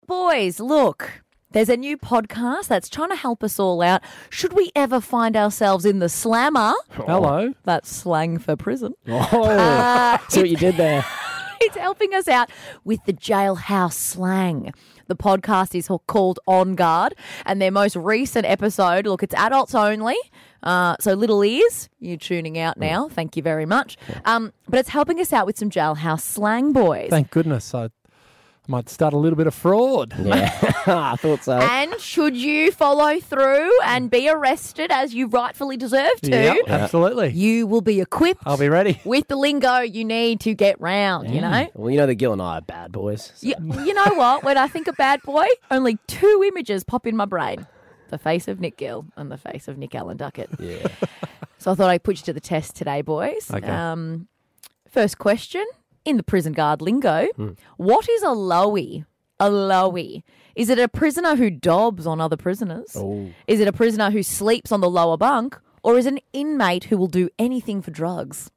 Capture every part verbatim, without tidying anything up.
boys, look, there's a new podcast that's trying to help us all out. Should we ever find ourselves in the slammer? Hello. That's slang for prison. Oh, Uh, see what you did there. It's helping us out with the jailhouse slang. The podcast is called On Guard, and their most recent episode, look, it's adults only, uh, so little ears, you're tuning out now. Thank you very much. Um, but it's helping us out with some jailhouse slang, boys. Thank goodness. I might start a little bit of fraud. Yeah, I thought so. And should you follow through and be arrested as you rightfully deserve to, Yep, absolutely. you will be equipped I'll be ready. with the lingo you need to get round, you know? Well, you know that Gil and I are bad boys. So. You, you know what? When I think of bad boy, only two images pop in my brain. The face of Nick Gill and the face of Nick Allen Duckett. Yeah. So I thought I'd put you to the test today, boys. Okay. Um, first question, in the prison guard lingo, Hmm. what is a lowie? A lowie. Is it a prisoner who dobs on other prisoners? Oh. Is it a prisoner who sleeps on the lower bunk? Or is it an inmate who will do anything for drugs?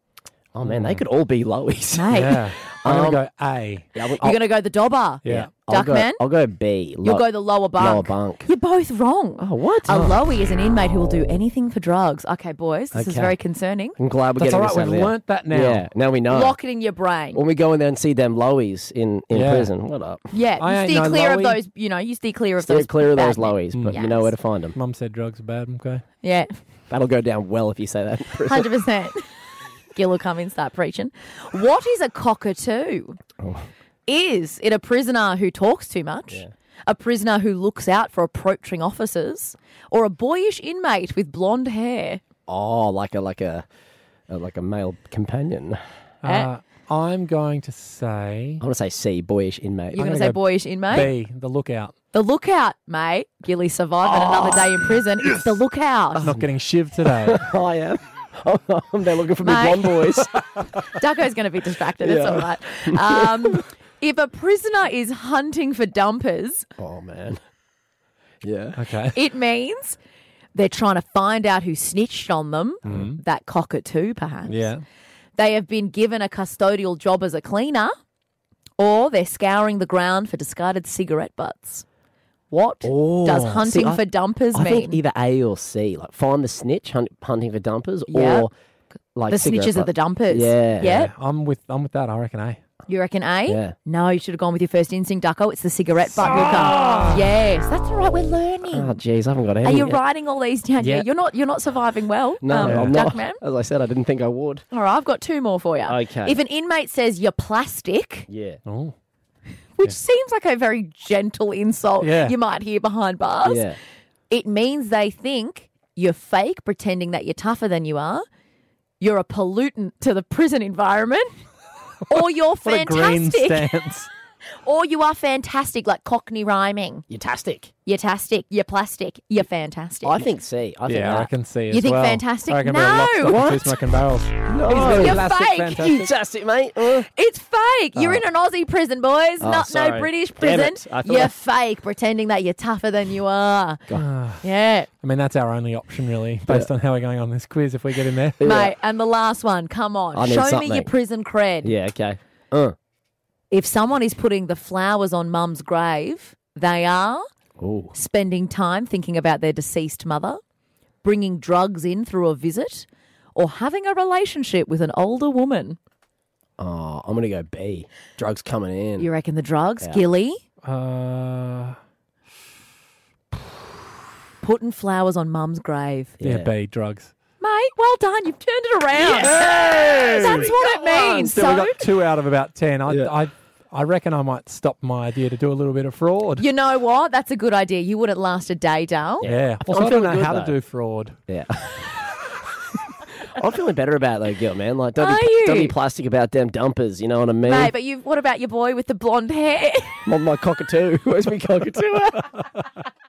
Oh, man, they could all be lowies. Mate, Yeah. I'm Um, going to go A. Yeah, I'll, you're going to go the dobber. Yeah. I'll go, Duckman? I'll go B. You'll Lo- go the lower bunk. Lower bunk. You're both wrong. Oh, what? A lowie is an inmate who will do anything for drugs. Okay, boys, this is Okay. very concerning. I'm glad we're That's getting all right. this We've out there. learnt that now. Yeah, now we know. Lock it in your brain. When we go in there and see them lowies in, in Yeah. prison, what up? Yeah, I you ain't steer no clear of lowie. those, you know, you steer clear of Steer those. clear of bad those men. lowies, but Yes. you know where to find them. Mum said drugs are bad, okay? Yeah, That'll go down well if you say that in prison. one hundred percent. Gil will come in, start preaching. What is a cockatoo? Oh. Is it a prisoner who talks too much? Yeah. A prisoner who looks out for approaching officers? Or a boyish inmate with blonde hair? Oh, like a like a, a like a male companion. Uh, I'm going to say I want to say C, boyish inmate. You're I'm going to gonna say go boyish inmate? B, the lookout. The lookout, mate. Gilly surviving another day in prison. It's the lookout. I'm not getting shivved today. I am. They're looking for me Mate. blonde boys. Ducko's going to be distracted. It's Yeah. all right. Um, if a prisoner is hunting for dumpers, Oh, man. Yeah. Okay. it means they're trying to find out who snitched on them, that cockatoo perhaps. Yeah. They have been given a custodial job as a cleaner, or they're scouring the ground for discarded cigarette butts. What Oh, does hunting see, I- for dumpers I mean? think either A or C. Like find the snitch, hunt, hunting for dumpers, Yeah. or like the cigarette snitches are the butt. dumpers. Yeah. Yeah. I'm with I'm with that. I reckon A. You reckon A? Yeah. No, you should have gone with your first instinct, Ducko. It's the cigarette butt hooker. Yes, that's all right. We're learning. Oh, jeez, I haven't got any. Are you yet. writing all these down? Yeah. Yeah. You're not. You're not surviving well. No, um, I'm not. Duckman. As I said, I didn't think I would. All right, I've got two more for you. Okay. If an inmate says you're plastic, Yeah. Oh. which seems like a very gentle insult Yeah. you might hear behind bars, Yeah. it means they think you're fake, pretending that you're tougher than you are. You're a pollutant to the prison environment, or you're What a green fantastic, stance. or you are fantastic, like Cockney rhyming. You're tastic. You're tastic. You're plastic. You're fantastic. I think C. I think Yeah, I that. reckon C as You think well. fantastic? I reckon No. we're lock, stock, and What? two smoking barrels. No. You're Plastic, fake. fantastic. Tastic, mate. Uh. It's fake. You're in an Aussie prison, boys. Oh, Not no sorry. British Damn prison. it. I thought You're I- fake, pretending that you're tougher than you are. Ah, Yeah. I mean, that's our only option, really, based on how we're going on this quiz. If we get in there, Mate, and the last one, come on. I need Show me something. your prison cred. Yeah. Okay. Uh. If someone is putting the flowers on mum's grave, they are Oh. spending time thinking about their deceased mother, bringing drugs in through a visit, or having a relationship with an older woman. Oh, I'm gonna go B. Drugs coming in. You reckon the drugs? Yeah. Gilly? uh, Putting flowers on mum's grave. yeah. Yeah. B, drugs. Mate, well done. You've turned it around. That's what it means. So, So, we got two out of about ten. I, Yeah. I, I reckon I might stop my idea to do a little bit of fraud. you know what? That's a good idea. You wouldn't last a day, Dale. Yeah. I'm Also, I don't feeling know good, how though. to do fraud. Yeah. I'm feeling better about it, though, Gil, man. Like, don't Are be, you? don't be plastic about them dumpers. You know what I mean? Mate, but you what about your boy with the blonde hair? My, my cockatoo. Where's my cockatoo?